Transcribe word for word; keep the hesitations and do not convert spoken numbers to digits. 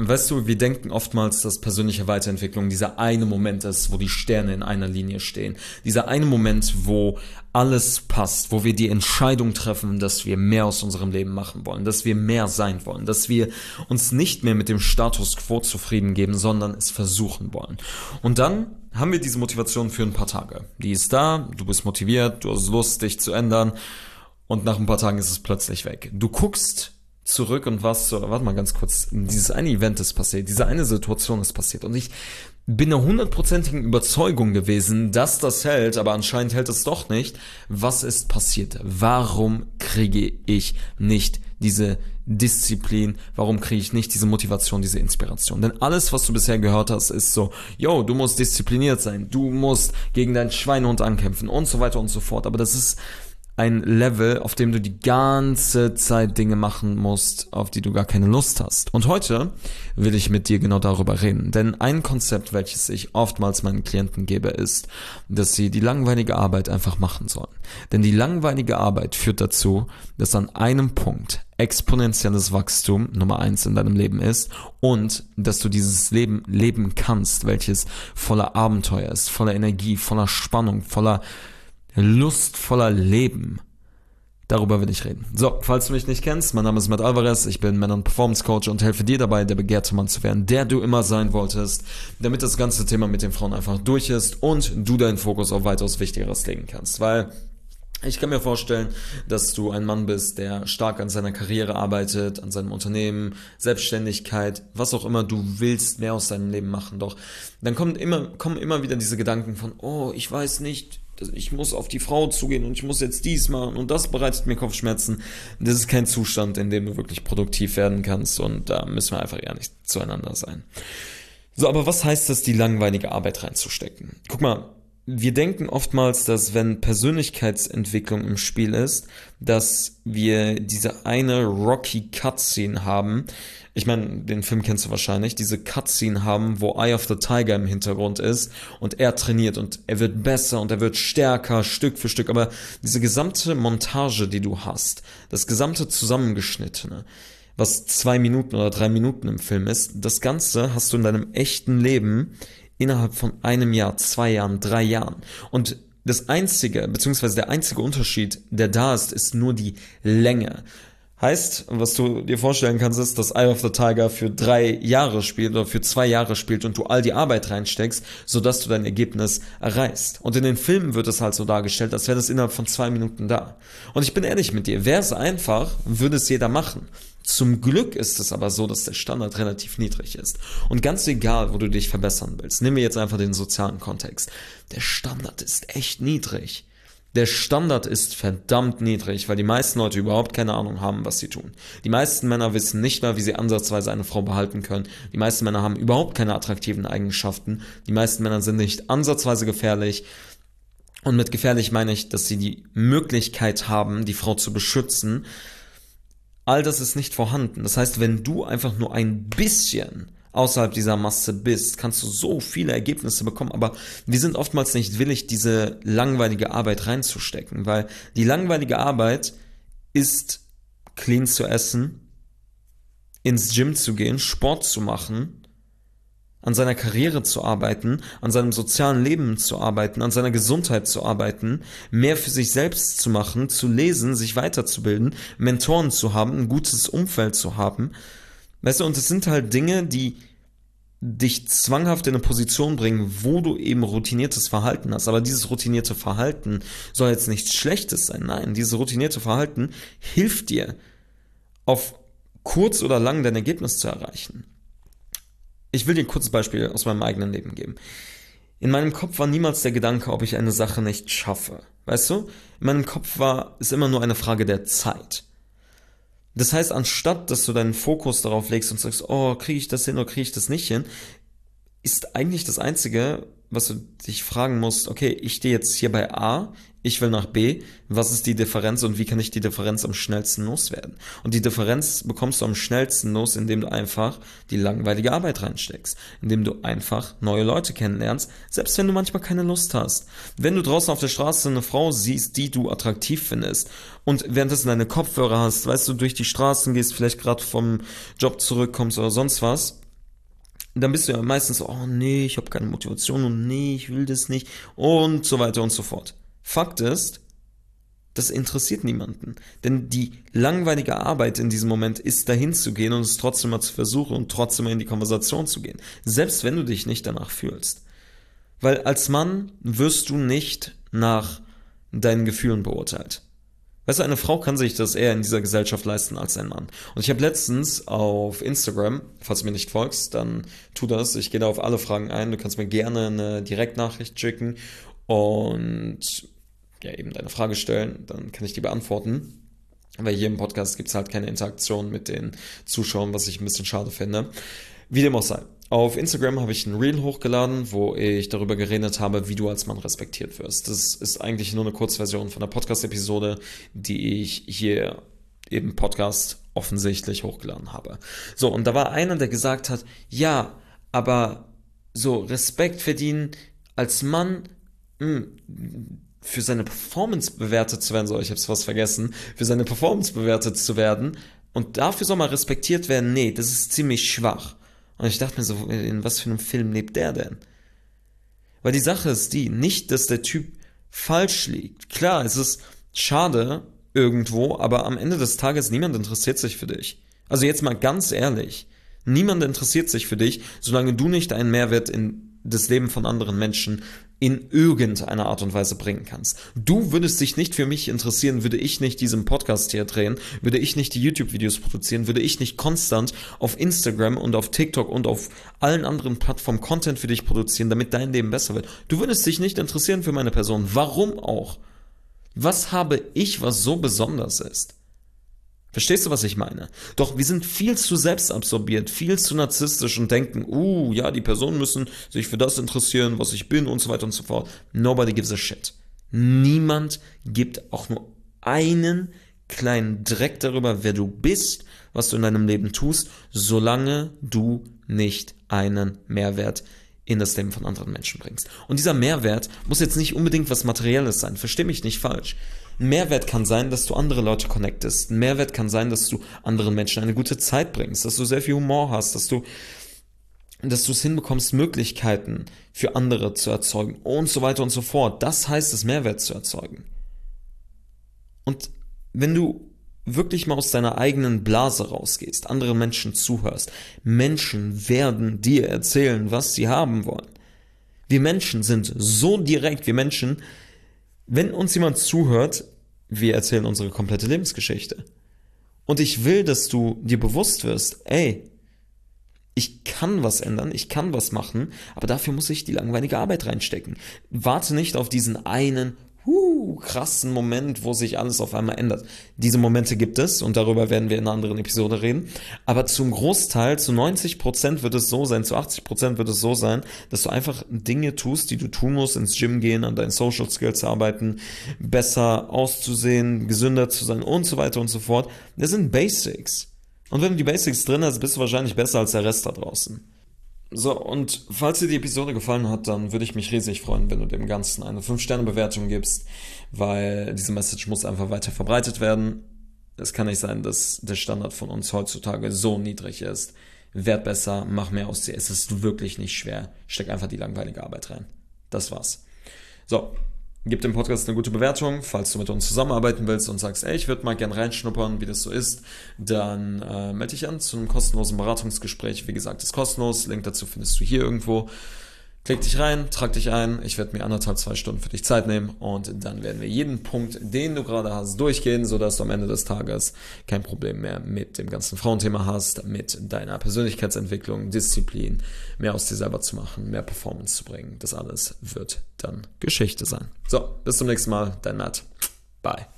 Weißt du, wir denken oftmals, dass persönliche Weiterentwicklung dieser eine Moment ist, wo die Sterne in einer Linie stehen. Dieser eine Moment, wo alles passt, wo wir die Entscheidung treffen, dass wir mehr aus unserem Leben machen wollen, dass wir mehr sein wollen, dass wir uns nicht mehr mit dem Status quo zufrieden geben, sondern es versuchen wollen. Und dann haben wir diese Motivation für ein paar Tage. Die ist da, du bist motiviert, du hast Lust, dich zu ändern und nach ein paar Tagen ist es plötzlich weg. Du guckst zurück und was so, warte mal ganz kurz, dieses eine Event ist passiert, diese eine Situation ist passiert und ich bin der hundertprozentigen Überzeugung gewesen, dass das hält, aber anscheinend hält es doch nicht. Was ist passiert? Warum kriege ich nicht diese Disziplin? Warum kriege ich nicht diese Motivation, diese Inspiration? Denn alles, was du bisher gehört hast, ist so, yo, du musst diszipliniert sein, du musst gegen deinen Schweinehund ankämpfen und so weiter und so fort, aber das ist ein Level, auf dem du die ganze Zeit Dinge machen musst, auf die du gar keine Lust hast. Und heute will ich mit dir genau darüber reden. Denn ein Konzept, welches ich oftmals meinen Klienten gebe, ist, dass sie die langweilige Arbeit einfach machen sollen. Denn die langweilige Arbeit führt dazu, dass an einem Punkt exponentielles Wachstum Nummer eins in deinem Leben ist und dass du dieses Leben leben kannst, welches voller Abenteuer ist, voller Energie, voller Spannung, voller lustvoller Leben. Darüber will ich reden. So, falls du mich nicht kennst, mein Name ist Matt Alvarez, ich bin Männer- und Performance Coach und helfe dir dabei, der begehrte Mann zu werden, der du immer sein wolltest, damit das ganze Thema mit den Frauen einfach durch ist und du deinen Fokus auf weitaus Wichtigeres legen kannst, weil ich kann mir vorstellen, dass du ein Mann bist, der stark an seiner Karriere arbeitet, an seinem Unternehmen, Selbstständigkeit, was auch immer du willst, mehr aus deinem Leben machen. Doch dann kommen immer, kommen immer wieder diese Gedanken von, oh, ich weiß nicht, ich muss auf die Frau zugehen und ich muss jetzt dies machen und das bereitet mir Kopfschmerzen. Das ist kein Zustand, in dem du wirklich produktiv werden kannst und da müssen wir einfach ehrlich zueinander sein. So, aber was heißt das, die langweilige Arbeit reinzustecken? Guck mal, wir denken oftmals, dass wenn Persönlichkeitsentwicklung im Spiel ist, dass wir diese eine Rocky Cutscene haben. Ich meine, den Film kennst du wahrscheinlich. Diese Cutscene haben, wo Eye of the Tiger im Hintergrund ist und er trainiert und er wird besser und er wird stärker, Stück für Stück. Aber diese gesamte Montage, die du hast, das gesamte Zusammengeschnittene, was zwei Minuten oder drei Minuten im Film ist, das Ganze hast du in deinem echten Leben innerhalb von einem Jahr, zwei Jahren, drei Jahren. Und das einzige, beziehungsweise der einzige Unterschied, der da ist, ist nur die Länge. Heißt, was du dir vorstellen kannst, ist, dass Eye of the Tiger für drei Jahre spielt oder für zwei Jahre spielt und du all die Arbeit reinsteckst, sodass du dein Ergebnis erreichst. Und in den Filmen wird es halt so dargestellt, als wäre das innerhalb von zwei Minuten da. Und ich bin ehrlich mit dir, wäre es einfach, würde es jeder machen. Zum Glück ist es aber so, dass der Standard relativ niedrig ist. Und ganz egal, wo du dich verbessern willst, nehmen wir jetzt einfach den sozialen Kontext. Der Standard ist echt niedrig. Der Standard ist verdammt niedrig, weil die meisten Leute überhaupt keine Ahnung haben, was sie tun. Die meisten Männer wissen nicht mal, wie sie ansatzweise eine Frau behalten können. Die meisten Männer haben überhaupt keine attraktiven Eigenschaften. Die meisten Männer sind nicht ansatzweise gefährlich. Und mit gefährlich meine ich, dass sie die Möglichkeit haben, die Frau zu beschützen. All das ist nicht vorhanden. Das heißt, wenn du einfach nur ein bisschen außerhalb dieser Masse bist, kannst du so viele Ergebnisse bekommen, aber wir sind oftmals nicht willig, diese langweilige Arbeit reinzustecken, weil die langweilige Arbeit ist, clean zu essen, ins Gym zu gehen, Sport zu machen, an seiner Karriere zu arbeiten, an seinem sozialen Leben zu arbeiten, an seiner Gesundheit zu arbeiten, mehr für sich selbst zu machen, zu lesen, sich weiterzubilden, Mentoren zu haben, ein gutes Umfeld zu haben. Weißt du, und es sind halt Dinge, die dich zwanghaft in eine Position bringen, wo du eben routiniertes Verhalten hast. Aber dieses routinierte Verhalten soll jetzt nichts Schlechtes sein. Nein, dieses routinierte Verhalten hilft dir, auf kurz oder lang dein Ergebnis zu erreichen. Ich will dir ein kurzes Beispiel aus meinem eigenen Leben geben. In meinem Kopf war niemals der Gedanke, ob ich eine Sache nicht schaffe. Weißt du? In meinem Kopf war es immer nur eine Frage der Zeit. Das heißt, anstatt, dass du deinen Fokus darauf legst und sagst, oh, kriege ich das hin oder kriege ich das nicht hin, ist eigentlich das Einzige, was du dich fragen musst, okay, ich stehe jetzt hier bei A, ich will nach B, was ist die Differenz und wie kann ich die Differenz am schnellsten loswerden? Und die Differenz bekommst du am schnellsten los, indem du einfach die langweilige Arbeit reinsteckst, indem du einfach neue Leute kennenlernst, selbst wenn du manchmal keine Lust hast. Wenn du draußen auf der Straße eine Frau siehst, die du attraktiv findest und währenddessen deine Kopfhörer hast, weißt du, durch die Straßen gehst, vielleicht gerade vom Job zurückkommst oder sonst was, dann bist du ja meistens so, oh nee, ich habe keine Motivation und nee, ich will das nicht und so weiter und so fort. Fakt ist, das interessiert niemanden. Denn die langweilige Arbeit in diesem Moment ist, dahin zu gehen und es trotzdem mal zu versuchen und trotzdem mal in die Konversation zu gehen. Selbst wenn du dich nicht danach fühlst. Weil als Mann wirst du nicht nach deinen Gefühlen beurteilt. Weißt du, eine Frau kann sich das eher in dieser Gesellschaft leisten als ein Mann. Und ich habe letztens auf Instagram, falls du mir nicht folgst, dann tu das. Ich gehe da auf alle Fragen ein. Du kannst mir gerne eine Direktnachricht schicken und ja, eben deine Frage stellen. Dann kann ich die beantworten. Weil hier im Podcast gibt es halt keine Interaktion mit den Zuschauern, was ich ein bisschen schade finde. Wie dem auch sei. Auf Instagram habe ich ein Reel hochgeladen, wo ich darüber geredet habe, wie du als Mann respektiert wirst. Das ist eigentlich nur eine Kurzversion von der Podcast-Episode, die ich hier im Podcast offensichtlich hochgeladen habe. So, und da war einer, der gesagt hat, ja, aber so Respekt verdienen als Mann, mh, für seine Performance bewertet zu werden, so, ich habe es fast vergessen, für seine Performance bewertet zu werden und dafür soll man respektiert werden, nee, das ist ziemlich schwach. Und ich dachte mir so, in was für einem Film lebt der denn? Weil die Sache ist die, nicht, dass der Typ falsch liegt. Klar, es ist schade irgendwo, aber am Ende des Tages, niemand interessiert sich für dich. Also jetzt mal ganz ehrlich, niemand interessiert sich für dich, solange du nicht einen Mehrwert in das Leben von anderen Menschen in irgendeiner Art und Weise bringen kannst. Du würdest dich nicht für mich interessieren, würde ich nicht diesen Podcast hier drehen, würde ich nicht die YouTube-Videos produzieren, würde ich nicht konstant auf Instagram und auf TikTok und auf allen anderen Plattformen Content für dich produzieren, damit dein Leben besser wird. Du würdest dich nicht interessieren für meine Person. Warum auch? Was habe ich, was so besonders ist? Verstehst du, was ich meine? Doch wir sind viel zu selbstabsorbiert, viel zu narzisstisch und denken, uh, ja, die Personen müssen sich für das interessieren, was ich bin und so weiter und so fort. Nobody gives a shit. Niemand gibt auch nur einen kleinen Dreck darüber, wer du bist, was du in deinem Leben tust, solange du nicht einen Mehrwert in das Leben von anderen Menschen bringst. Und dieser Mehrwert muss jetzt nicht unbedingt was Materielles sein. Versteh mich nicht falsch. Ein Mehrwert kann sein, dass du andere Leute connectest. Ein Mehrwert kann sein, dass du anderen Menschen eine gute Zeit bringst, dass du sehr viel Humor hast, dass du, dass du es hinbekommst, Möglichkeiten für andere zu erzeugen und so weiter und so fort. Das heißt es, Mehrwert zu erzeugen. Und wenn du wirklich mal aus deiner eigenen Blase rausgehst, anderen Menschen zuhörst, Menschen werden dir erzählen, was sie haben wollen. Wir Menschen sind so direkt, wir Menschen, wenn uns jemand zuhört, wir erzählen unsere komplette Lebensgeschichte. Und ich will, dass du dir bewusst wirst, ey, ich kann was ändern, ich kann was machen, aber dafür muss ich die langweilige Arbeit reinstecken. Warte nicht auf diesen einen huh, krassen Moment, wo sich alles auf einmal ändert. Diese Momente gibt es und darüber werden wir in einer anderen Episode reden. Aber zum Großteil, zu neunzig Prozent wird es so sein, zu achtzig Prozent wird es so sein, dass du einfach Dinge tust, die du tun musst, ins Gym gehen, an deinen Social Skills arbeiten, besser auszusehen, gesünder zu sein und so weiter und so fort. Das sind Basics. Und wenn du die Basics drin hast, bist du wahrscheinlich besser als der Rest da draußen. So, und falls dir die Episode gefallen hat, dann würde ich mich riesig freuen, wenn du dem Ganzen eine fünf Sterne Bewertung gibst, weil diese Message muss einfach weiter verbreitet werden. Es kann nicht sein, dass der Standard von uns heutzutage so niedrig ist. Werd besser, mach mehr aus dir. Es ist wirklich nicht schwer. Steck einfach die langweilige Arbeit rein. Das war's. So. Gib dem Podcast eine gute Bewertung, falls du mit uns zusammenarbeiten willst und sagst, ey, ich würde mal gern reinschnuppern, wie das so ist, dann äh, melde dich an zu einem kostenlosen Beratungsgespräch. Wie gesagt, ist kostenlos, Link dazu findest du hier irgendwo. Klick dich rein, trag dich ein, ich werde mir anderthalb, zwei Stunden für dich Zeit nehmen und dann werden wir jeden Punkt, den du gerade hast, durchgehen, sodass du am Ende des Tages kein Problem mehr mit dem ganzen Frauenthema hast, mit deiner Persönlichkeitsentwicklung, Disziplin, mehr aus dir selber zu machen, mehr Performance zu bringen. Das alles wird dann Geschichte sein. So, bis zum nächsten Mal, dein Matt. Bye.